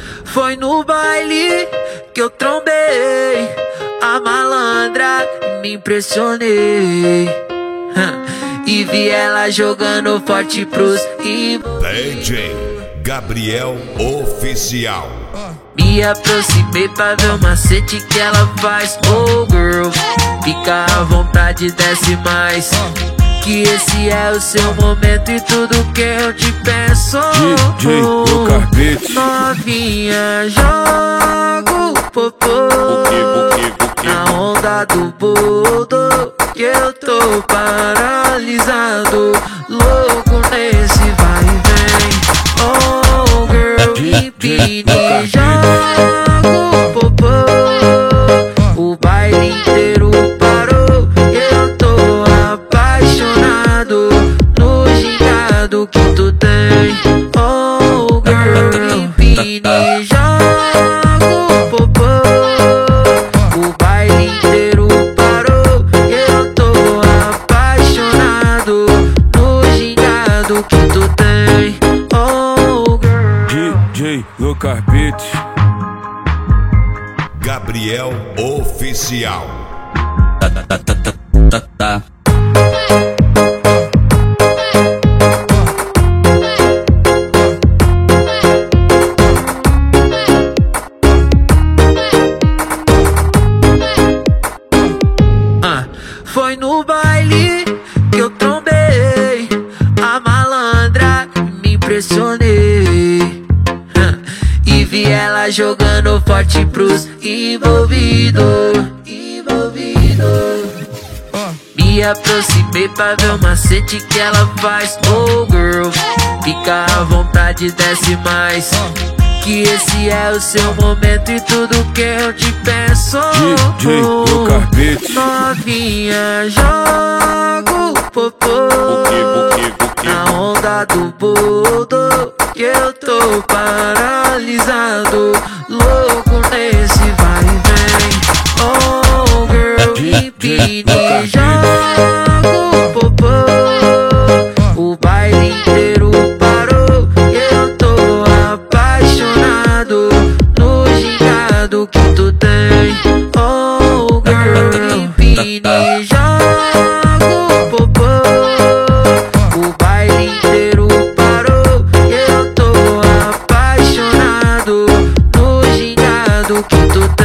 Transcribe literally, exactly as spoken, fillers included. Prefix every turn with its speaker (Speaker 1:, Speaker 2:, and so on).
Speaker 1: Foi no baile que eu trombei a malandra e me impressionei. E vi ela jogando forte pros e
Speaker 2: D J Gabriel Oficial.
Speaker 1: Me aproximei pra ver o macete que ela faz. Oh girl, fica à vontade, desce mais, que esse é o seu momento e tudo que eu te peço.
Speaker 3: D J no carpete.
Speaker 1: Novinha, joga o popô na onda do boldo, que eu tô paralisado, louco nesse vai e vem. Oh girl, empine, joga o popô, o baile inteiro parou, eu tô apaixonado no gingado que tu tem. Oh girl, empine, joga o popô, o baile inteiro parou, eu tô apaixonado no gingado que tu tem. Oh girl,
Speaker 3: D J no carpete.
Speaker 2: Gabriel Oficial.
Speaker 4: Tá, tá, tá, tá, tá, tá.
Speaker 1: Ah, foi no baile que eu trombei a malandra e me impressionei. Ah, e vi ela jogando forte pros envolvidos. Envolvidos. Me aproximei pra ver o macete que ela faz. Oh girl, fica à vontade, desce mais, que esse é o seu momento e tudo que eu te peço.
Speaker 3: D J no carpete.
Speaker 1: Novinha, joga o popô na onda do boldo, que eu tô paralisado, louco nesse vai e vem. Oh girl, empine, joga o popô, o baile inteiro parou, eu tô apaixonado no gingado que tu tem. Oh girl, empine, joga o popô, o baile inteiro parou, eu tô apaixonado no gingado que tu tem.